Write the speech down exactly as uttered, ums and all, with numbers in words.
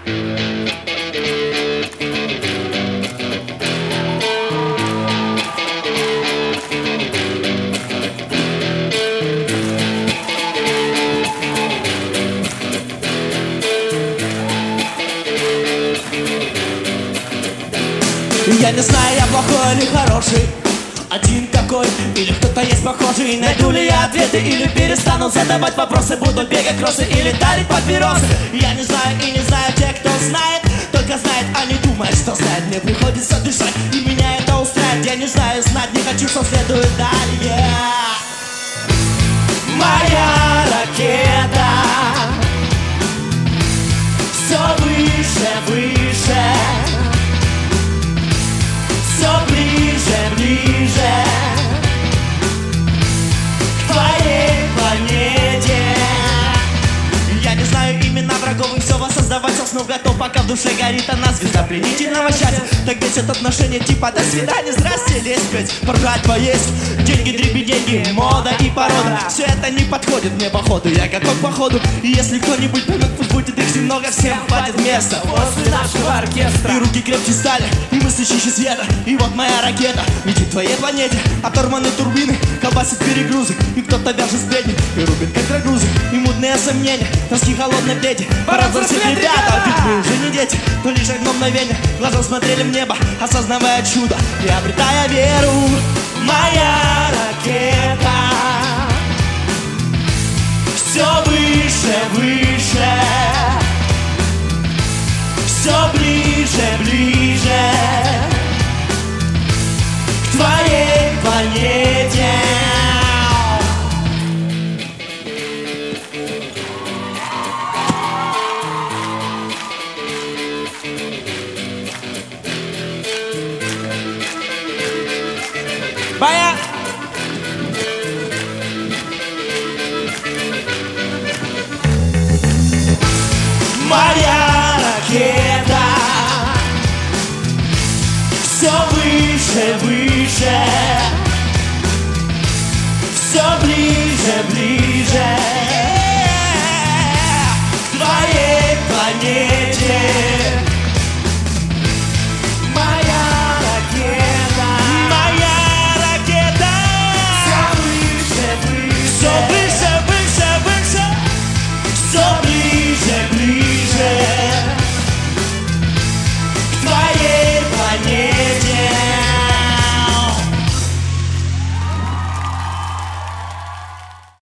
Я не знаю, я плохой или хороший, один какой, или кто-то есть похожий. Найду ли я ответы, или перестану задавать вопросы, буду бегать кроссы или дарить папиросы. Я не знаю и не знаю тех, кто знает, только знает, а не думает, что знает. Мне приходится дышать, и меня это устраивает. Я не знаю, знать не хочу, что следует далее. Моя ракета все выше, выше, все ближе, ближе к твоей планете. Я не знаю имена врагов и все воссоздавать со снов готов, пока в душе горит она звезда пленительного счастья. Так где это отношения типа до свидания, здрасте, лезть, петь, поржать, поесть. Деньги, дриби, деньги, мода и порода, все это не подходит мне походу, я готов к походу. И если кто-нибудь поймет, пусть будет их немного, всем хватит места после нашего оркестра. И руки крепче стали, и мысли чище света. И вот моя ракета летит к твоей планете. Оторваны турбины, колбасит перегрузы, и кто-то вяжет сплетни и рубит как драгрузы. И мудные сомнения, тоски холодной плети. Пора взрослеть, ребята, ведь мы уже не дети. Но лишь одно мгновение глаза смотрели в небо, осознавая чудо и обретая веру. Моя ракета все выше, выше, все ближе, ближе к твоей планете. Моя Моя ракета все выше, выше, все ближе, ближе